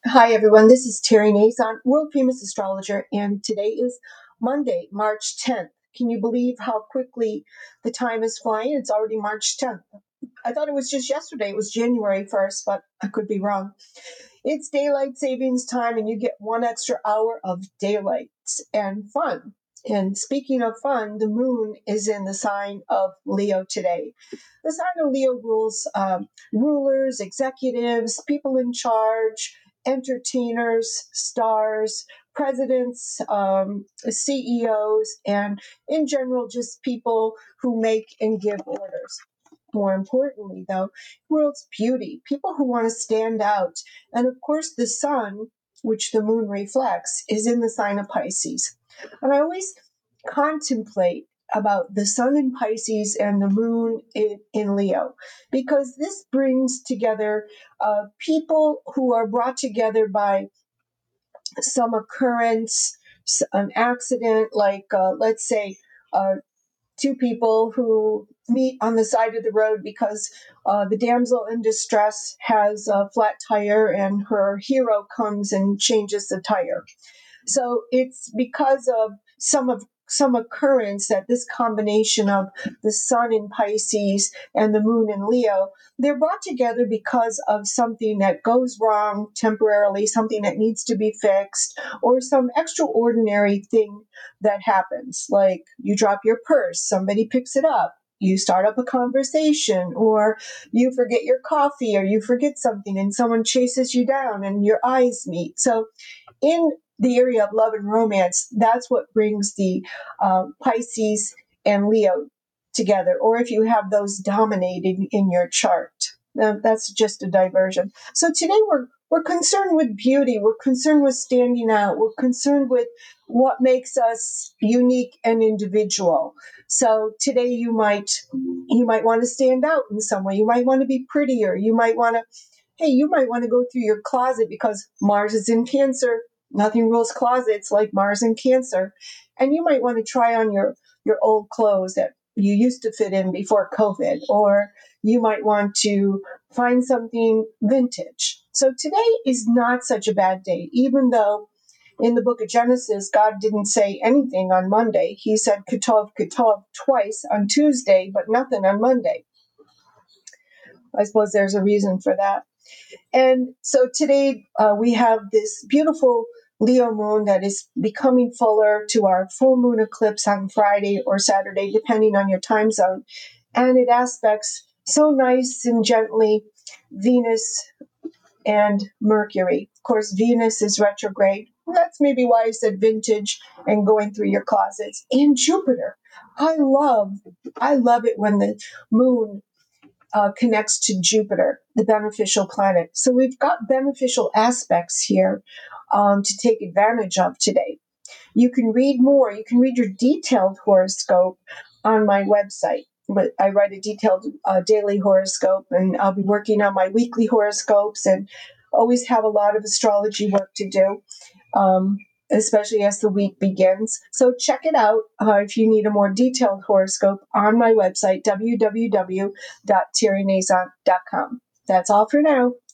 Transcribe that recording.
Hi, everyone. This is Terry Nazon, world famous astrologer, and today is Monday, March 10th. Can you believe how quickly the time is flying? It's already March 10th. I thought it was just yesterday. It was January 1st, but I could be wrong. It's daylight savings time, and you get 1 extra hour of daylight and fun. And speaking of fun, the moon is in the sign of Leo today. The sign of Leo rules rulers, executives, people in charge, entertainers, stars, presidents, CEOs, and in general, just people who make and give orders. More importantly, though, world's beauty, people who want to stand out. And of course, the sun, which the moon reflects, is in the sign of Pisces. And I always contemplate about the sun in Pisces and the moon in Leo, because this brings together people who are brought together by some occurrence, an accident, like let's say two people who meet on the side of the road because the damsel in distress has a flat tire and her hero comes and changes the tire. So it's because of some occurrence that this combination of the sun in Pisces and the moon in Leo, they're brought together because of something that goes wrong temporarily, something that needs to be fixed, or some extraordinary thing that happens. Like you drop your purse, somebody picks it up, you start up a conversation, or you forget your coffee, or you forget something and someone chases you down and your eyes meet. So in the area of love and romance, that's what brings the Pisces and Leo together, or if you have those dominating in your chart. Now, that's just a diversion. So today we're concerned with beauty. We're concerned with standing out. We're concerned with what makes us unique and individual. So today you might want to stand out in some way. You might want to be prettier. You might want to go through your closet because Mars is in Cancer. Nothing rules closets like Mars in Cancer. And you might want to try on your old clothes that you used to fit in before COVID, or you might want to find something vintage. So today is not such a bad day, even though in the book of Genesis, God didn't say anything on Monday. He said Ketov, Ketov twice on Tuesday, but nothing on Monday. I suppose there's a reason for that. And so today we have this beautiful Leo moon that is becoming fuller to our full moon eclipse on Friday or Saturday, depending on your time zone. And it aspects so nice and gently Venus and Mercury. Of course, Venus is retrograde. That's maybe why I said vintage and going through your closets. And Jupiter. I love it when the moon connects to Jupiter, the beneficial planet. So we've got beneficial aspects here to take advantage of today. You can read more. You can read your detailed horoscope on my website. But I write a detailed daily horoscope, and I'll be working on my weekly horoscopes and always have a lot of astrology work to do. Especially as the week begins. So check it out if you need a more detailed horoscope on my website, www.terrynazon.com. That's all for now.